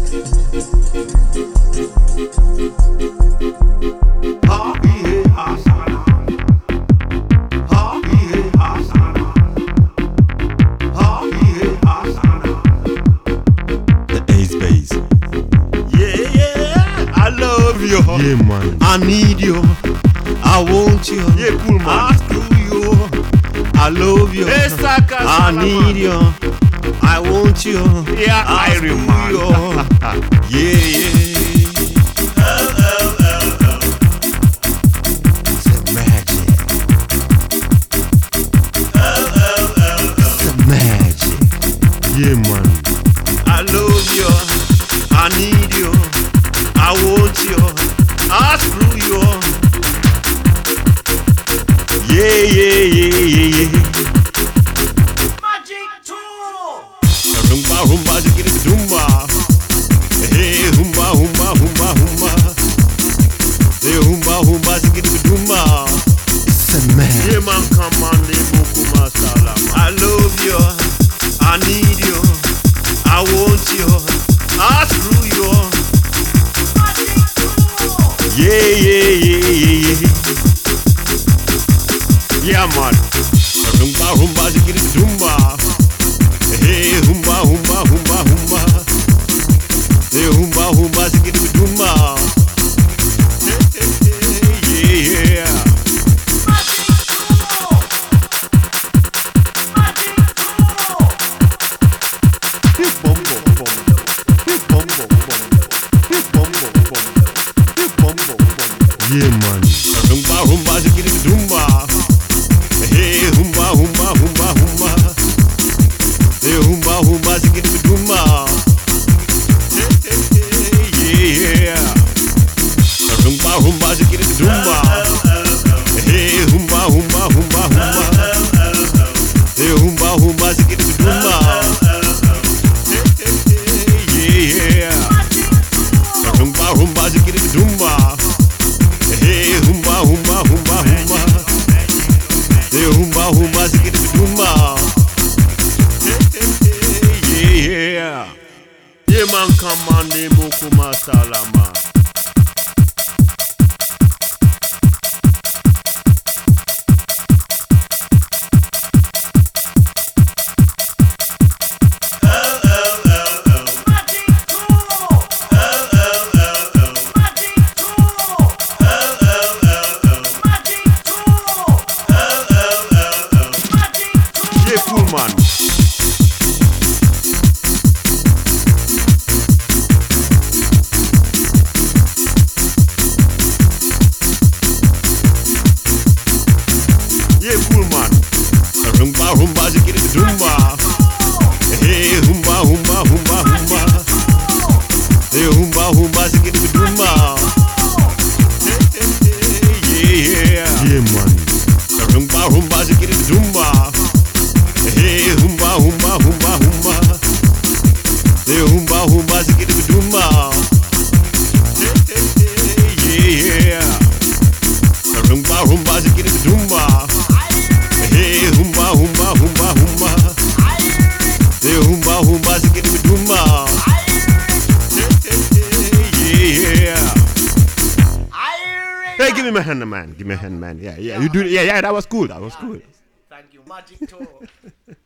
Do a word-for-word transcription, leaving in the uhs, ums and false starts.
Yeah, man. I need you. I want you. Yeah, cool, man. I screw you. I love you. Hey, Saka, I Salama. need you. I want you. Yeah, I Iron screw Man. you. Yeah, yeah. It's a magic. It's a magic. Yeah, man. I love you. I need you. I want you. I screw you. Yeah, yeah, yeah, yeah, yeah. Magic tool. Rumba, rumba, zikiri, zumba. Hey, humba, humba, humba, humba. Hey, humba, humba, zikiri, zumba. It's a man. Yeah, man, come on, the Mukuma Salama. I love you. I need you. I want you. I screw you. Magic tool. Yeah, yeah, yeah, yeah, yeah. Yeah, man. Rumba, rumba, zikiri, zumba. Hey, humba, humba, humba, humba. Hey, humba, humba, zikiri, zumba. Hey, hey, yeah. Magic tool. Magic tool. Hip bumbo, bumbo. Hip bumbo, bumbo. Hip bumbo, bumbo. Hip bumbo, bumbo. Yeah, man. Rumba, rumba, zikiri, zumba. Hey, humba, humba, humba, humba. Hey, humba, humba, zikiri, zumba. Hey, yeah. Rumba, rumba, zikiri, zumba. Hey, humba, humba, humba, humba. Hey, humba, humba, zikiri, zumba. Yeah. Rumba, rumba, zikiri, zumba. Hey, humba, humba, humba, humba. Hey, humba, humba, zikiri, zumba. Yeah. Yeah, man, come on, the Mukuma Salama. Magic tool. Magic tool. Magic tool. Magic tool. Yeah, cool, man. Yeah, cool, man. Rumba, rumba, zikiri, zumba. Hey, humba, humba, humba, humba. Hey, humba, humba, zikiri, zumba. Yeah. Yeah, man. Rumba, rumba, zikiri, zumba. Hey, humba, humba, humba, humba. Hey, humba, humba, zikiri, zumba. Yeah. Rumba, rumba, zikiri, zumba. Hey, humba, humba, humba, humba. Hey, humba, humba, zikiri, zumba. Yeah. Hey, give me my hand, man. Give me a hand, man. Yeah, yeah. You do. Yeah, yeah. That was cool. That was cool. Thank you. Magic tool.